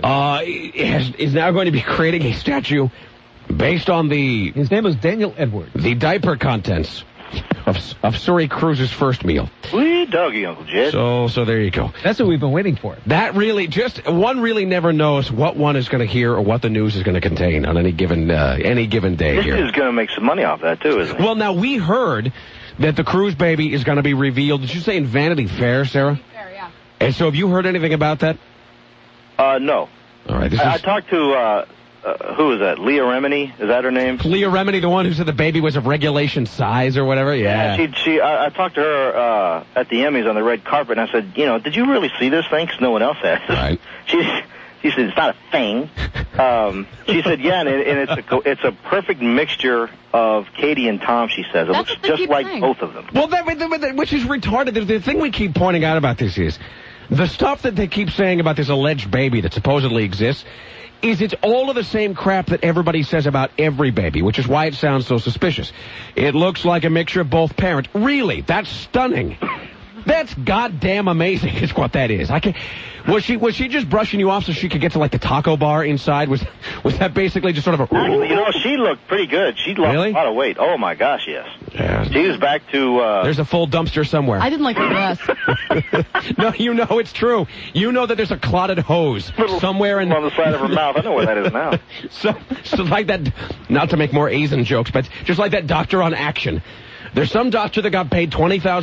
[SPEAKER 1] is now going to be creating a statue based on
[SPEAKER 3] His name is Daniel Edwards.
[SPEAKER 1] The diaper contents of Surrey Cruise's first meal.
[SPEAKER 8] Sweet doggy, Uncle Jed.
[SPEAKER 1] So there you go.
[SPEAKER 3] That's what we've been waiting for.
[SPEAKER 1] That really, one really never knows what one is going to hear or what the news is going to contain on any given day here.
[SPEAKER 8] This is going to make some money off that, too, isn't it?
[SPEAKER 1] Well, now, we heard that the Cruise baby is going to be revealed. Did you say in Vanity Fair, Sarah?
[SPEAKER 2] Fair, yeah.
[SPEAKER 1] And so have you heard anything about that?
[SPEAKER 8] No.
[SPEAKER 1] All right.
[SPEAKER 8] I talked to, who is that? Leah Remini? Is that her name?
[SPEAKER 1] Leah Remini, the one who said the baby was of regulation size or whatever? Yeah.
[SPEAKER 8] I talked to her at the Emmys on the red carpet, and I said, did you really see this thing? Because no one else has.
[SPEAKER 1] Right.
[SPEAKER 8] She said, it's not a thing. She said, yeah, and it's a perfect mixture of Katie and Tom, she says. It
[SPEAKER 2] That's
[SPEAKER 8] looks just like saying. Both of them.
[SPEAKER 1] Well, which is retarded. The thing we keep pointing out about this is the stuff that they keep saying about this alleged baby that supposedly exists is it's all of the same crap that everybody says about every baby, which is why it sounds so suspicious. It looks like a mixture of both parents. Really? That's stunning. That's goddamn amazing is what that is. Was she just brushing you off so she could get to like the taco bar inside? Was that basically just sort of a...
[SPEAKER 8] Actually, she looked pretty good. She lost a lot of weight. Oh my gosh, yes.
[SPEAKER 1] Yeah.
[SPEAKER 8] She was back to...
[SPEAKER 1] There's a full dumpster somewhere.
[SPEAKER 2] I didn't like her dress.
[SPEAKER 1] No, it's true. You know that there's a clotted hose somewhere
[SPEAKER 8] on the side of her mouth. I know where that is now.
[SPEAKER 1] So like that, not to make more Asian jokes, but just like that doctor on Action. There's some doctor that got paid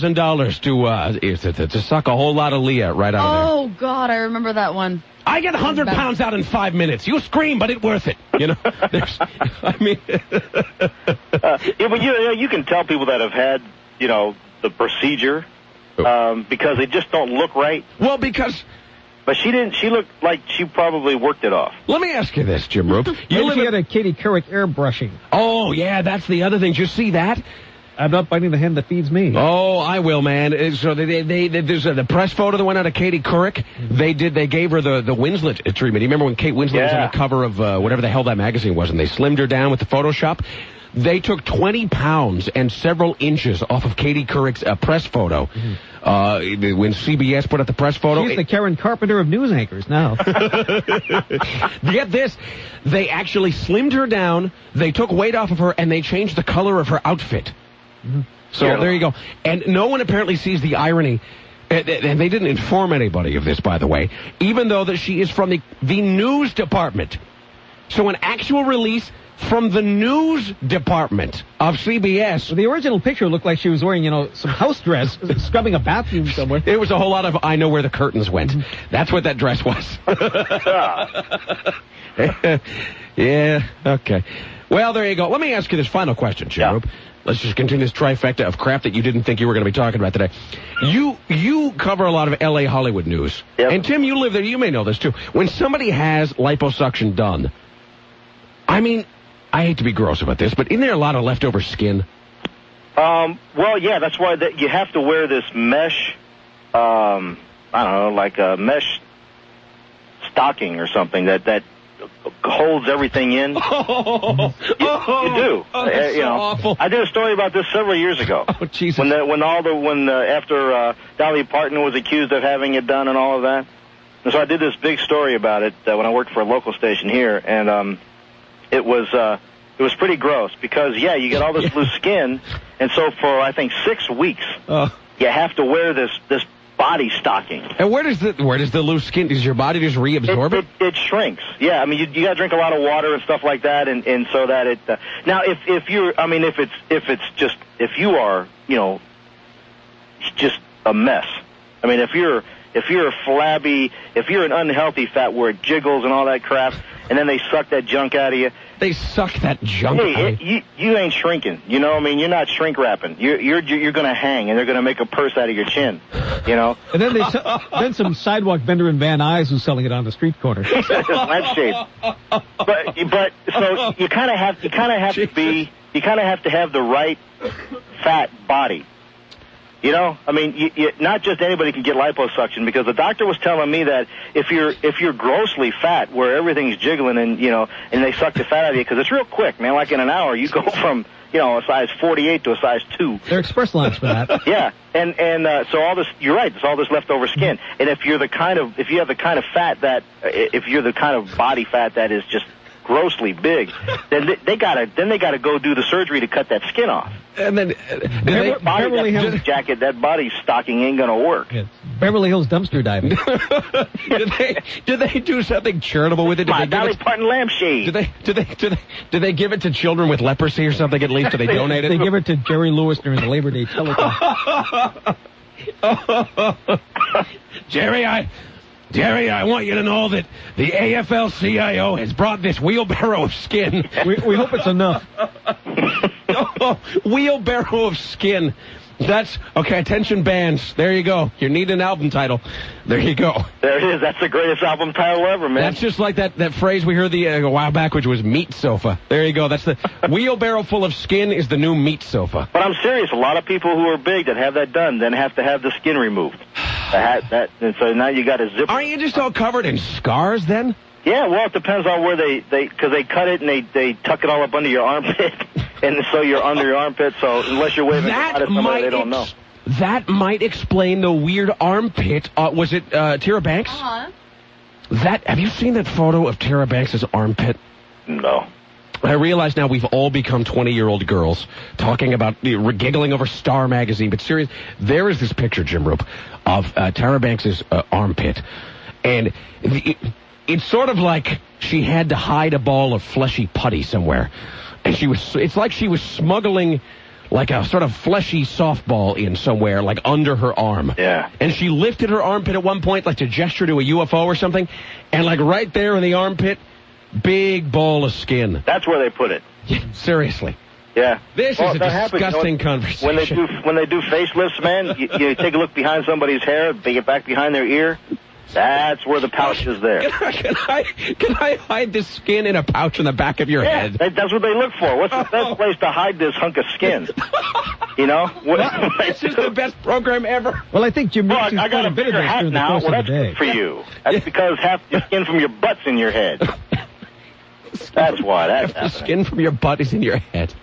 [SPEAKER 1] $20,000 to suck a whole lot of Leah right out of there.
[SPEAKER 2] Oh, God, I remember that one.
[SPEAKER 1] I get 100 pounds out in 5 minutes. You scream, but it's worth it.
[SPEAKER 8] But you can tell people that have had, the procedure because they just don't look right.
[SPEAKER 1] Well, because...
[SPEAKER 8] But she didn't. She looked like she probably worked it off.
[SPEAKER 1] Let me ask you this, Jim Roop.
[SPEAKER 3] She had a Katie Couric airbrushing.
[SPEAKER 1] Oh, yeah, that's the other thing. Did you see that?
[SPEAKER 3] I'm not biting the hand that feeds me.
[SPEAKER 1] Oh, I will, man. So there's the press photo that went out of Katie Couric. They gave her the Winslet treatment. You remember when Kate Winslet was on the cover of whatever the hell that magazine was, and they slimmed her down with the Photoshop? They took 20 pounds and several inches off of Katie Couric's press photo. When CBS put out the press photo.
[SPEAKER 3] She's the Karen Carpenter of news anchors now.
[SPEAKER 1] Get this. They actually slimmed her down, they took weight off of her, and they changed the color of her outfit. Mm-hmm. So there you go. And no one apparently sees the irony. And they didn't inform anybody of this, by the way, even though that she is from the news department. So an actual release from the news department of CBS.
[SPEAKER 3] Well, the original picture looked like she was wearing, some house dress, scrubbing a bathroom somewhere.
[SPEAKER 1] It was a whole lot of I know where the curtains went. That's what that dress was. Yeah, okay. Well, there you go. Let me ask you this final question, Jim. Let's just continue this trifecta of crap that you didn't think you were going to be talking about today. You cover a lot of L.A. Hollywood news. Yep. And, Tim, you live there. You may know this, too. When somebody has liposuction done, I mean, I hate to be gross about this, but isn't there a lot of leftover skin?
[SPEAKER 8] Well, yeah, that's why you have to wear this mesh, I don't know, like a mesh stocking or something that holds everything in. You do.
[SPEAKER 1] Oh, that's so awful.
[SPEAKER 8] I did a story about this several years ago.
[SPEAKER 1] Oh, Jesus.
[SPEAKER 8] After Dolly Parton was accused of having it done and all of that. And so I did this big story about it when I worked for a local station here, and it was pretty gross because you get all this loose skin, and so for I think 6 weeks you have to wear this body stocking.
[SPEAKER 1] And where does the loose skin? Does your body just reabsorb it?
[SPEAKER 8] It shrinks. Yeah, I mean, you got to drink a lot of water and stuff like that, and so that it. Now, if you are, you know, just a mess. I mean, if you're flabby, if you're an unhealthy fat where it jiggles and all that crap, and then they suck that junk out of you.
[SPEAKER 1] They suck that junk out of you.
[SPEAKER 8] You ain't shrinking. You know what I mean? You're not shrink wrapping. You're going to hang, and they're going to make a purse out of your chin. You know?
[SPEAKER 3] And then then some sidewalk vendor in Van Nuys who's selling it on the street corner.
[SPEAKER 8] Lampshade. But so you kind of have to have the right fat body. You know, I mean, not just anybody can get liposuction, because the doctor was telling me that if you're grossly fat, where everything's jiggling and, you know, and they suck the fat out of you, because it's real quick, man. Like in an hour, you go from, you know, a size 48 to a size 2.
[SPEAKER 3] They're express lines for that.
[SPEAKER 8] Yeah, and so all this, you're right, it's all this leftover skin. And if you have the kind of body fat that is just grossly big, then they gotta go do the surgery to cut that skin off.
[SPEAKER 1] And then
[SPEAKER 8] that jacket, that body stocking ain't gonna work.
[SPEAKER 3] It's Beverly Hills dumpster diving.
[SPEAKER 1] do they do something charitable with it?
[SPEAKER 8] My Dolly Parton lampshade.
[SPEAKER 1] Do they give it to children with leprosy or something? At least do they donate it?
[SPEAKER 3] They give it to Jerry Lewis during the Labor Day telethon.
[SPEAKER 1] Jerry, I want you to know that the AFL-CIO has brought this wheelbarrow of skin.
[SPEAKER 3] We hope it's enough.
[SPEAKER 1] Wheelbarrow of skin. That's okay. Attention, bands. There you go. You need an album title. There you go.
[SPEAKER 8] There it is. That's the greatest album title ever, man.
[SPEAKER 1] That's just like that phrase we heard a while back, which was meat sofa. There you go. That's the wheelbarrow full of skin is the new meat sofa.
[SPEAKER 8] But I'm serious. A lot of people who are big that have that done then have to have the skin removed. And so now you got a zip.
[SPEAKER 1] Aren't you just all covered in scars then?
[SPEAKER 8] Yeah, well, it depends on where because they cut it and they tuck it all up under your armpit, and so you're under your armpit. So unless you're waving at somebody, they don't know.
[SPEAKER 1] That might explain the weird armpit. Was it Tyra Banks?
[SPEAKER 2] Uh-huh.
[SPEAKER 1] Have you seen that photo of Tyra Banks' armpit?
[SPEAKER 8] No.
[SPEAKER 1] I realize now we've all become 20-year-old girls talking about giggling over Star Magazine, but serious, there is this picture, Jim Roop, of Tyra Banks' armpit, and it's sort of like she had to hide a ball of fleshy putty somewhere, and it's like she was smuggling like a sort of fleshy softball in somewhere, like under her arm.
[SPEAKER 8] Yeah.
[SPEAKER 1] And she lifted her armpit at one point, like to gesture to a UFO or something, and like right there in the armpit, big ball of skin.
[SPEAKER 8] That's where they put it.
[SPEAKER 1] Yeah, seriously.
[SPEAKER 8] Yeah.
[SPEAKER 1] This is a disgusting conversation.
[SPEAKER 8] When they do facelifts, man, you take a look behind somebody's hair, they get back behind their ear. That's where the pouch is there.
[SPEAKER 1] Can I hide this skin in a pouch in the back of your head?
[SPEAKER 8] That's what they look for. What's the best place to hide this hunk of skin? You know?
[SPEAKER 1] This is the best program ever.
[SPEAKER 3] Well, I think Jim Roop
[SPEAKER 8] I got a bigger hat now. Well, that's good for you. That's because half the skin from your butt's in your head. That's why that's happening.
[SPEAKER 1] The skin from your butt is in your head.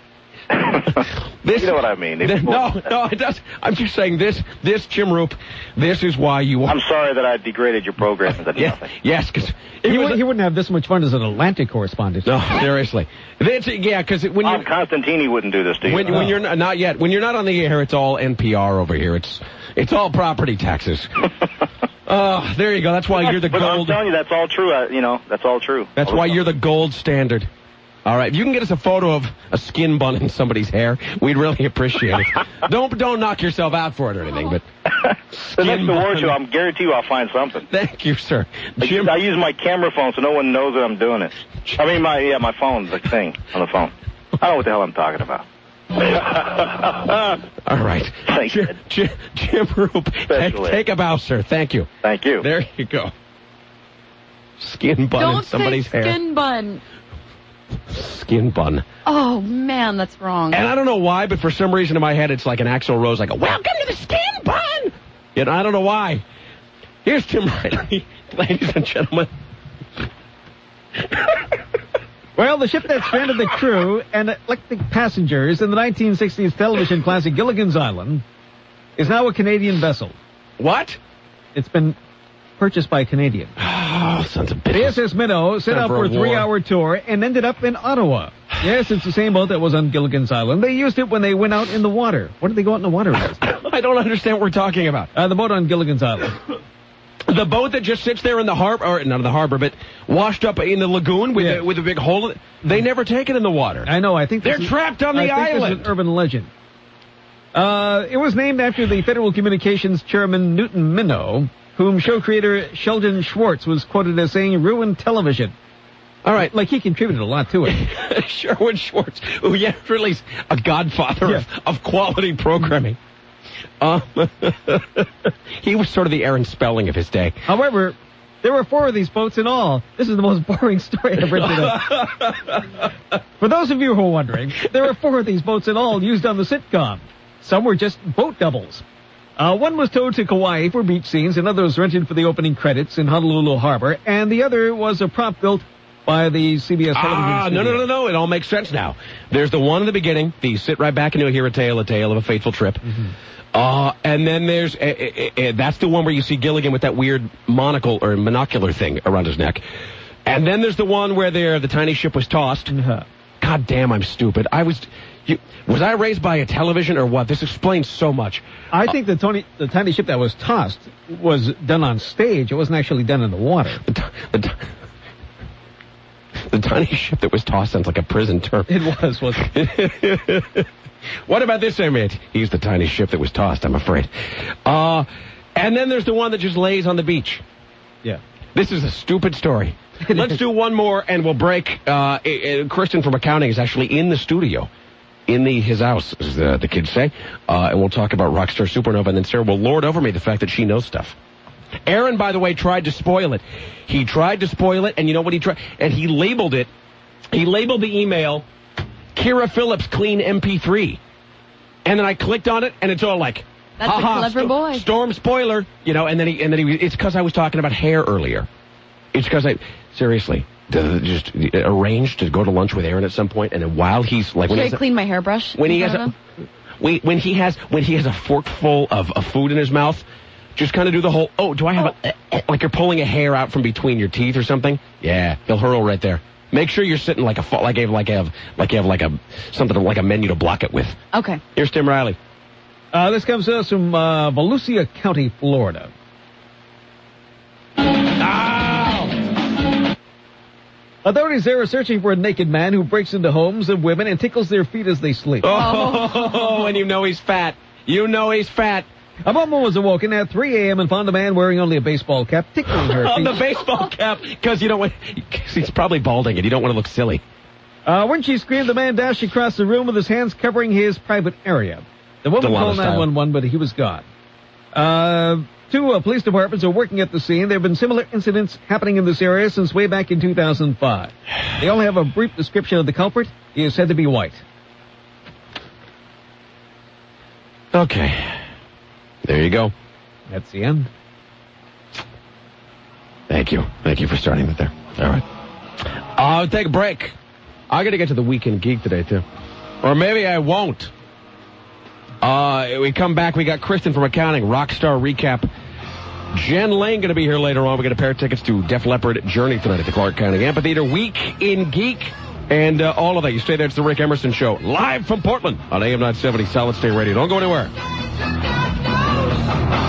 [SPEAKER 8] You know what I mean.
[SPEAKER 1] No, it does. I'm just saying this, Jim Roop, this is why you...
[SPEAKER 8] I'm sorry that I degraded your program into nothing.
[SPEAKER 1] Yes, because...
[SPEAKER 3] He wouldn't have this much fun as an Atlantic correspondent.
[SPEAKER 1] No, seriously. Because when
[SPEAKER 8] Bob Constantini wouldn't do this to you.
[SPEAKER 1] When you're not yet. When you're not on the air, it's all NPR over here. It's all property taxes. Oh, there you go. That's why you're the gold...
[SPEAKER 8] I'm telling you, that's all true. That's all true.
[SPEAKER 1] That's why you're the gold standard. All right, if you can get us a photo of a skin bun in somebody's hair, we'd really appreciate it. Don't knock yourself out for it or anything, but...
[SPEAKER 8] The next award show, I'm guarantee you I'll find something.
[SPEAKER 1] Thank you, sir.
[SPEAKER 8] Jim, I use my camera phone so no one knows that I'm doing it. I mean, my phone's the thing on the phone. I don't know what the hell I'm talking about.
[SPEAKER 1] All right.
[SPEAKER 8] Thank you.
[SPEAKER 1] Jim Roop, take a bow, sir. Thank you.
[SPEAKER 8] Thank you.
[SPEAKER 1] There you go. Skin bun in somebody's hair.
[SPEAKER 2] Skin bun.
[SPEAKER 1] Skin bun.
[SPEAKER 2] Oh, man, that's wrong.
[SPEAKER 1] And I don't know why, but for some reason in my head, it's like an Axl Rose, like, welcome to the skin bun! You know, I don't know why. Here's Tim Riley, ladies and gentlemen.
[SPEAKER 3] Well, the ship that stranded the crew and eclectic passengers in the 1960s television classic Gilligan's Island is now a Canadian vessel.
[SPEAKER 1] What?
[SPEAKER 3] It's been purchased by a Canadian.
[SPEAKER 1] Oh, sons of
[SPEAKER 3] bitches. The SS Minnow set out for a 3-hour tour and ended up in Ottawa. Yes, it's the same boat that was on Gilligan's Island. They used it when they went out in the water. What did they go out in the water with?
[SPEAKER 1] I don't understand what we're talking about.
[SPEAKER 3] The boat on Gilligan's Island.
[SPEAKER 1] The boat that just sits there in the harbor, or not in the harbor, but washed up in the lagoon with a big hole in it. They never take it in the water.
[SPEAKER 3] I know. I think
[SPEAKER 1] they're trapped on the island.
[SPEAKER 3] This is an urban legend. It was named after the Federal Communications Chairman Newton Minow, whom show creator Sheldon Schwartz was quoted as saying ruined television.
[SPEAKER 1] All right.
[SPEAKER 3] Like he contributed a lot to it.
[SPEAKER 1] Sherwin Schwartz, who really is a godfather of quality programming. He was sort of the Aaron Spelling of his day.
[SPEAKER 3] However, there were 4 of these boats in all. This is the most boring story I've ever today. For those of you who are wondering, there were 4 of these boats in all used on the sitcom. Some were just boat doubles. One was towed to Kauai for beach scenes, another was rented for the opening credits in Honolulu Harbor, and the other was a prop built by the CBS television studio.
[SPEAKER 1] No. It all makes sense now. There's the one in the beginning, the sit right back and you'll hear a tale of a fateful trip. Mm-hmm. And then there's, that's the one where you see Gilligan with that weird monocle or monocular thing around his neck. And then there's the one where the tiny ship was tossed.
[SPEAKER 3] Uh-huh.
[SPEAKER 1] God damn, I'm stupid. Was I raised by a television or what? This explains so much.
[SPEAKER 3] I think the tiny ship that was tossed was done on stage. It wasn't actually done in the water.
[SPEAKER 1] The tiny ship that was tossed sounds like a prison term.
[SPEAKER 3] It was, wasn't it?
[SPEAKER 1] What about this, Emmett? He's the tiny ship that was tossed, I'm afraid. And then there's the one that just lays on the beach.
[SPEAKER 3] Yeah.
[SPEAKER 1] This is a stupid story. Let's do one more and we'll break. Kristen from accounting is actually in the studio. In his house, as the kids say. And we'll talk about Rockstar Supernova, and then Sarah will lord over me the fact that she knows stuff. Aaron, by the way, tried to spoil it. He tried to spoil it, and you know what he tried? And he labeled it. He labeled the email, Kira Phillips Clean MP3. And then I clicked on it, and it's all like,
[SPEAKER 2] that's a clever boy.
[SPEAKER 1] Storm spoiler. And then it's because I was talking about hair earlier. It's because seriously, just arranged to go to lunch with Aaron at some point, and then while he's like,
[SPEAKER 2] should I clean my hairbrush?
[SPEAKER 1] When he has a forkful of food in his mouth, just kind of do the whole, do I have like you're pulling a hair out from between your teeth or something? Yeah, he'll hurl right there. Make sure you're sitting like you have something like a menu to block it with.
[SPEAKER 2] Okay.
[SPEAKER 1] Here's Tim Riley.
[SPEAKER 3] This comes to us from Volusia County, Florida. Authorities there are searching for a naked man who breaks into homes of women and tickles their feet as they sleep.
[SPEAKER 1] And you know he's fat.
[SPEAKER 3] A woman was awoken at 3 a.m. and found a man wearing only a baseball cap tickling her feet.
[SPEAKER 1] The baseball cap, because he's probably balding and you don't want to look silly.
[SPEAKER 3] When she screamed, the man dashed across the room with his hands covering his private area. The woman called 911, but he was gone. 2 police departments are working at the scene. There have been similar incidents happening in this area since way back in 2005. They only have a brief description of the culprit. He is said to be white.
[SPEAKER 1] Okay. There you go.
[SPEAKER 3] That's the end.
[SPEAKER 1] Thank you. Thank you for starting that there. All right. I'll take a break. I got to get to the Weekend Geek today, too. Or maybe I won't. We come back. We got Kristen from accounting. Rockstar recap. Jen Lane going to be here later on. We got a pair of tickets to Def Leppard Journey tonight at the Clark County Amphitheater. Week in Geek. And all of that. You stay there. It's the Rick Emerson Show. Live from Portland on AM 970 Solid State Radio. Don't go anywhere.